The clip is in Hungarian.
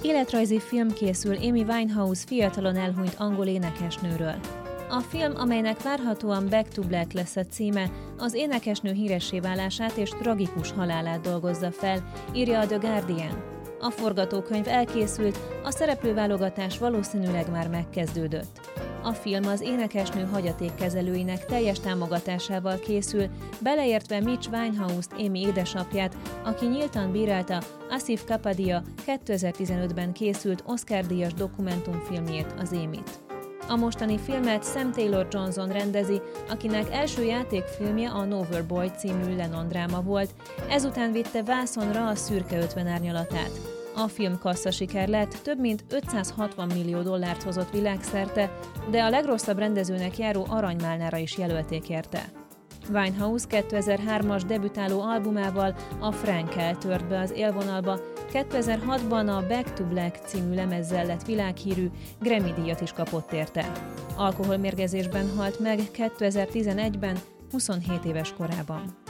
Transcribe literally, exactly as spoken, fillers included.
Életrajzi film készül Amy Winehouse fiatalon elhunyt angol énekesnőről. A film, amelynek várhatóan Back to Black lesz a címe, az énekesnő híressé válását és tragikus halálát dolgozza fel, írja a The Guardian. A forgatókönyv elkészült, a szereplőválogatás valószínűleg már megkezdődött. A film az énekesnő hagyatékkezelőinek teljes támogatásával készül, beleértve Mitch Winehouse-t, Amy édesapját, aki nyíltan bírálta Asif Kapadia kétezer-tizenötben készült Oscar-díjas dokumentumfilmjét, az Amyt. A mostani filmet Sam Taylor Johnson rendezi, akinek első játékfilmje a Nowhere Boy című Lennon dráma volt, ezután vitte vászonra a Szürke ötven árnyalatát. A film kasszasiker lett, több mint ötszázhatvan millió dollárt hozott világszerte, de a legrosszabb rendezőnek járó Aranymálnára is jelölték érte. Winehouse kétezer-hármas debütáló albumával, a Frank-el tört be az élvonalba, kétezer-hatban a Back to Black című lemezzel lett világhírű, Grammy-díjat is kapott érte. Alkoholmérgezésben halt meg kétezer-tizenegyben, huszonhét éves korában.